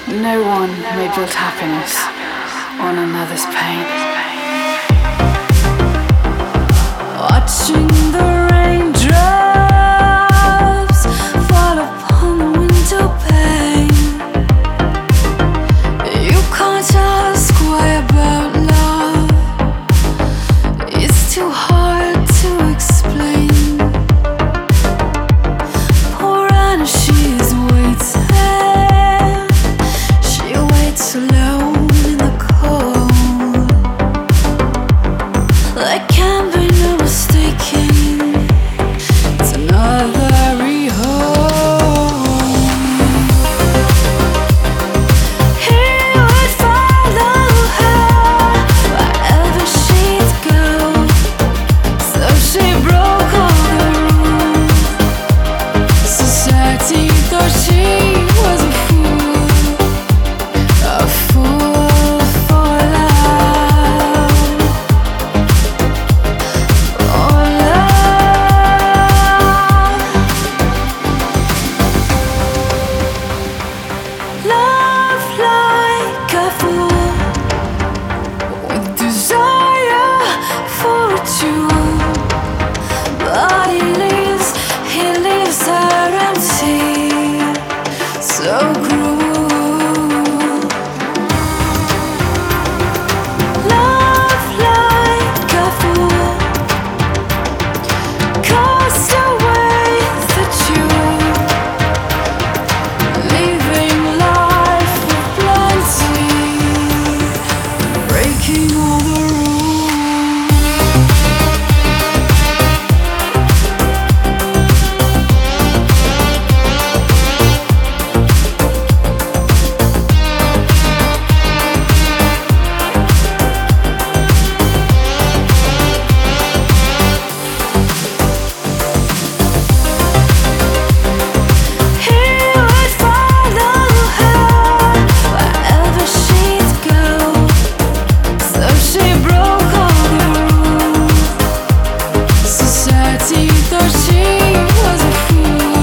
No one may build happiness on another's pain. Watching the raindrops fall upon the window pane. You can't ask why about love. It's too hard to explain. Poor Anna, she's waiting. She waits alone in the cold. There can be no mistaking. It's another rehome. He would follow her wherever she'd go. So she broke all the rules. Society thought she was a fool for love. For love like a fool with desire for a tune. But he leaves her empty, so cruel. Love like a fool, cast away the tune, leaving life with plenty, breaking all the rules. He would follow her wherever she'd go. So she broke all the rules. Society thought she was a fool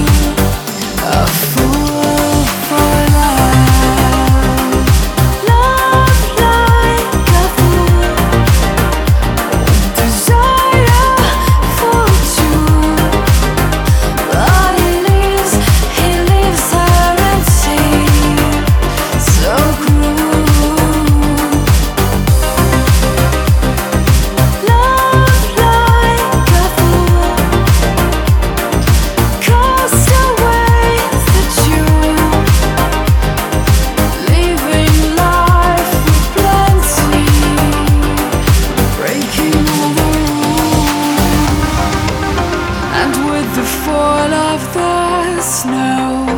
for love. Love like a fool, desire for a tune. But he leaves her empty, so cruel. Love like a fool, cast away the tune, leaving life with plenty, breaking all the rules. And with the fall of the snow,